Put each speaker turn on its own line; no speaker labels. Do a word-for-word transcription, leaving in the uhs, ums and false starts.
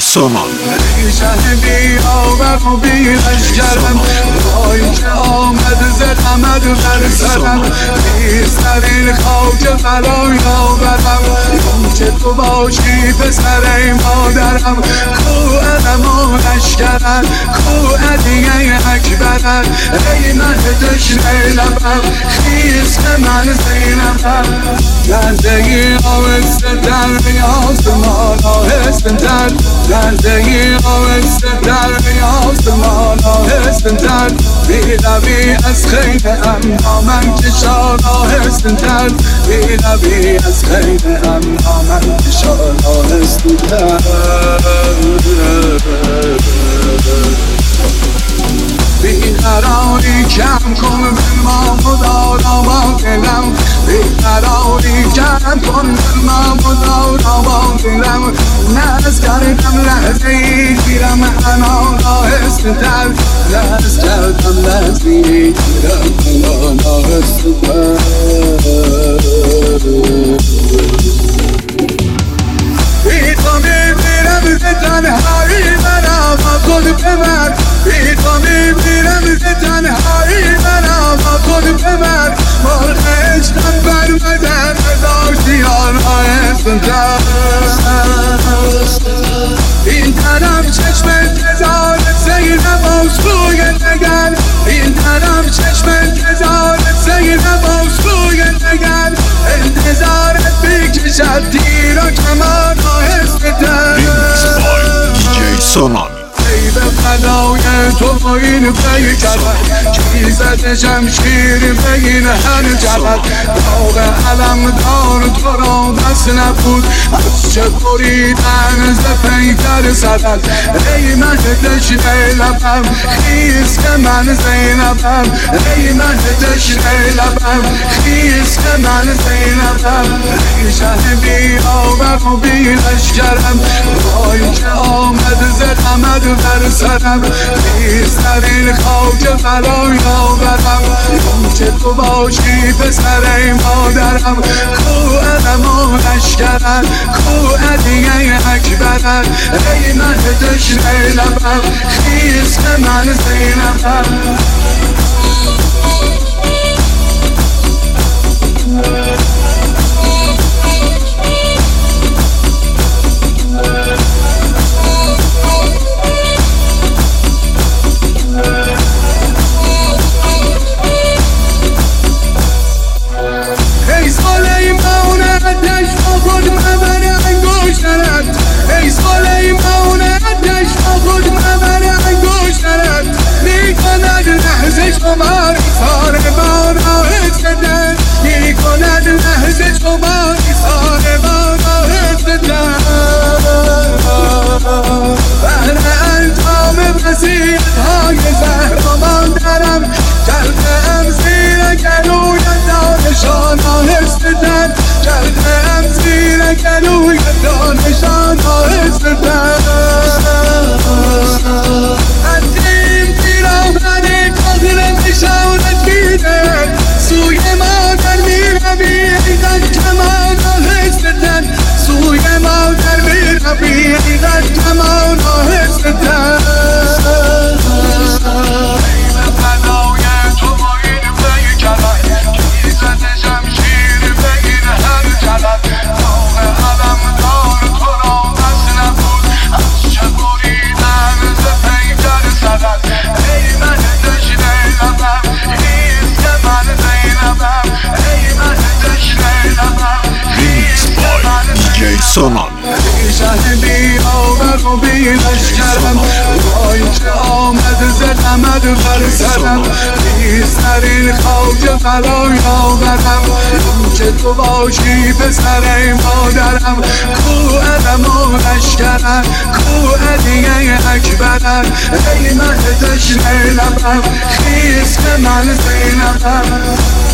سونان
شه بیاور و بیلشگرم وای که آمد زدمد بر سرم بیسترین خاک فلای آورم که تو باشی پسر مادرم کو علم و لشکرم کو علیه اکبرم ای من تشنه لبم خیز که من زینبم لرزه ای آهسته در ریاض مال آهسته در لرزه ای آهسته در ریاض مال آهسته در بی‌لبی از خیل امامم کشان آهسته در بی‌لبی از خیل امامم کشان آهسته در بیقراری کم کن من خدا با دلم بیقراری کم کن من خدا با دلم نرس کردم لحظه ای گیرم همان آهسته تر نرس کردم لحظه ای گیرم همان آهسته تر بی تو میمیرم به تنهایی منم خود بمر بی تو میمیرم به تنهایی منم خود بمر مرغ عشقم برمدن هزار دیار آهسته تر این طرف چشم انتظار زینب از روی نگر این طرف چشم انتظار زینب از روی نگر انتظارت بکشد تیر و کمان آهسته تر
دی جی سونان
ای به فدای تو این پیکرد کی زد شمشیر بین هر جبل داغ علم دار تو را بس نبود از چه بریدن ز پیکر سدل ای من تشنه لبم خیز که من زینبم ای من تشنه لبم خیز که من زینبم ای شه بیاور و بیلشگرم وای که آمد زدمد بر سرم بیسترین خاک فلای آورم که تو باشی پسر مادرم کو علم و لشکرم کو علیه اکبرم ای من تشنه لبم خیز که من زینبم شمار سار بار آهسته در می کند لحظه شمار سار بار آهسته در بهر انجام وصیت های زهرمان درم کردم زیر گلوی دانشان آهسته در کردم زیر گلوی دانشان آهسته در نشانت بیدن سوی مادر میروی ایدن کمان آهسته تر سوی مادر میروی ایدن کمان آهسته تر ای به فدای تو با این پیکرد کی زد شمشیر بین هر جبل داغ علم دار تو را بس نبود از چه بریدن ز پیکر سدل ای من تشنه لبم خیز که من زینبم ای من تشنه لبم خیز که من
دی جی سونان
شه بیاور و بیلشگرم وای که آمد زدمد بر سرم بیسترین خاک فلای آورم که تو باشی پسر مادرم کو علم و لشکرم کو علیه اکبرم ای من تشنه لبم خیز که من زینبم